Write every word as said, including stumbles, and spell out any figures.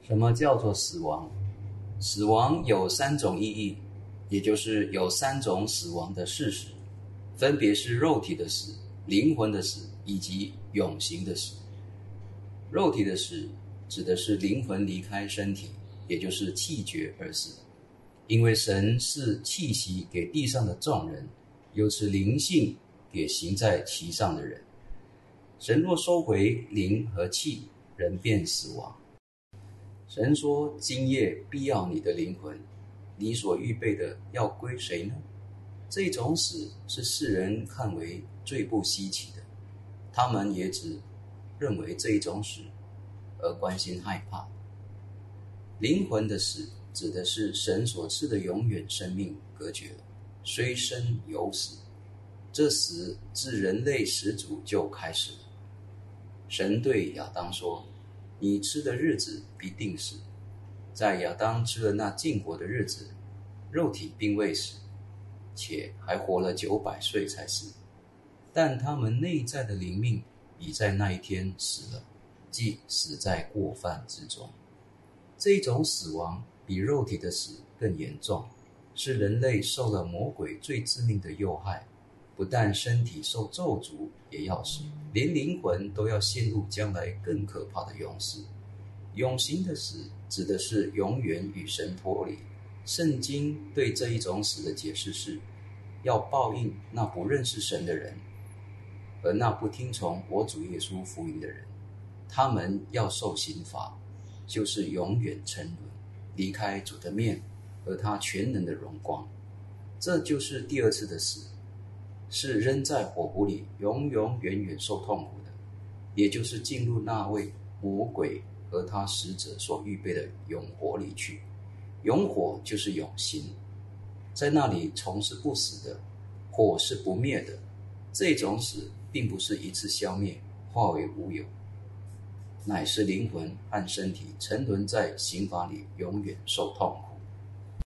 什么叫做死亡？死亡有三种意义，也就是有三种死亡的事实，分别是肉体的死、灵魂的死以及永刑的死。肉体的死指的是灵魂离开身体，也就是气绝而死。因为神是气息给地上的众人，又是灵性给行在其上的人。神若收回灵和气，人便死亡。神说，今夜必要你的灵魂，你所预备的要归谁呢？这种死是世人看为最不稀奇的，他们也只认为这一种死而关心害怕。灵魂的死指的是神所赐的永远生命隔绝了，虽生犹死。这死自人类始祖就开始了。神对亚当说，你吃的日子必定死。在亚当吃了那禁果的日子，肉体并未死，且还活了九百岁才死。但他们内在的灵命已在那一天死了，即死在过犯之中。这种死亡比肉体的死更严重，是人类受了魔鬼最致命的诱害，不但身体受咒诅也要死，连灵魂都要陷入将来更可怕的永死。永刑的死指的是永远与神脱离。圣经对这一种死的解释是，要报应那不认识神的人，而那不听从我主耶稣福音的人，他们要受刑罚，就是永远沉沦，离开主的面和他全能的荣光。这就是第二次的死，是扔在火湖里永永远远受痛苦的，也就是进入那位魔鬼和他使者所预备的永火里去。永火就是永刑，在那里虫是不死的，火是不灭的。这种死并不是一次消灭，化为无有，乃是灵魂和身体沉沦在刑罚里永远受痛苦。